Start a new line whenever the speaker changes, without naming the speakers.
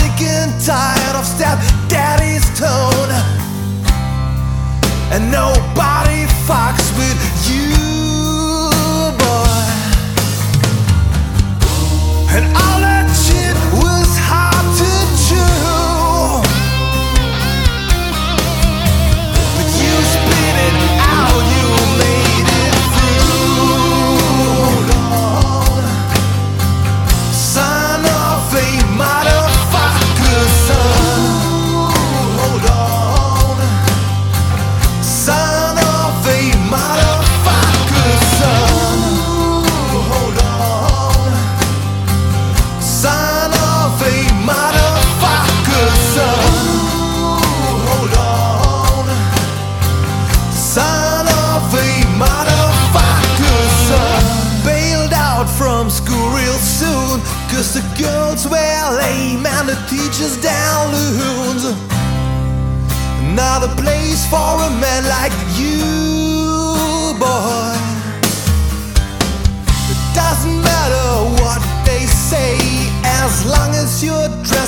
sick and tired of stepdaddy's tone, and nobody fucks with you, boy. And all that shit was hard to chew, but you spit it out, you made it through. Son of a motherfucker, son. Hold on. Son of a motherfucker, son. Hold on. Son of a motherfucker, son. Hold on. Son of a motherfucker, son. Bailed out from school real soon, 'cause the girls wear lame and the teachers down loons. Not a place for a man like you, boy. It doesn't matter what they say, as long as you're dressed